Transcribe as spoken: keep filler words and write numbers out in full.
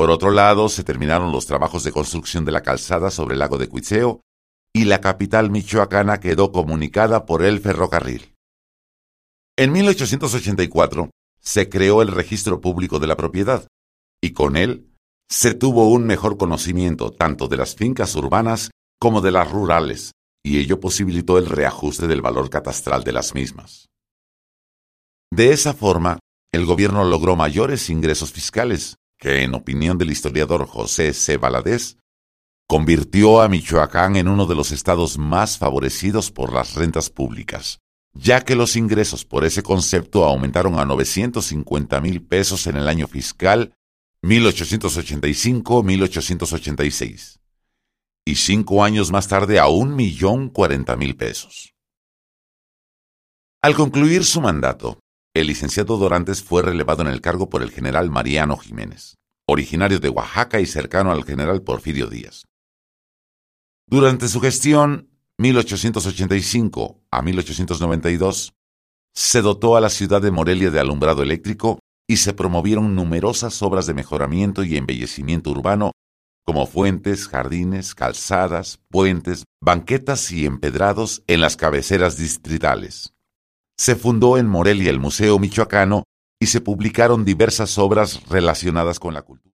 Por otro lado, se terminaron los trabajos de construcción de la calzada sobre el lago de Cuitzeo y la capital michoacana quedó comunicada por el ferrocarril. En mil ochocientos ochenta y cuatro se creó el Registro Público de la Propiedad y con él se tuvo un mejor conocimiento tanto de las fincas urbanas como de las rurales, y ello posibilitó el reajuste del valor catastral de las mismas. De esa forma, el gobierno logró mayores ingresos fiscales, que, en opinión del historiador José C. Valadez, convirtió a Michoacán en uno de los estados más favorecidos por las rentas públicas, ya que los ingresos por ese concepto aumentaron a novecientos cincuenta mil pesos en el año fiscal mil ochocientos ochenta y cinco a mil ochocientos ochenta y seis, y cinco años más tarde a un millón cuarenta mil pesos. Al concluir su mandato, el licenciado Dorantes fue relevado en el cargo por el general Mariano Jiménez, originario de Oaxaca y cercano al general Porfirio Díaz. Durante su gestión, mil ochocientos ochenta y cinco a mil ochocientos noventa y dos, se dotó a la ciudad de Morelia de alumbrado eléctrico y se promovieron numerosas obras de mejoramiento y embellecimiento urbano, como fuentes, jardines, calzadas, puentes, banquetas y empedrados en las cabeceras distritales. Se fundó en Morelia el Museo Michoacano y se publicaron diversas obras relacionadas con la cultura.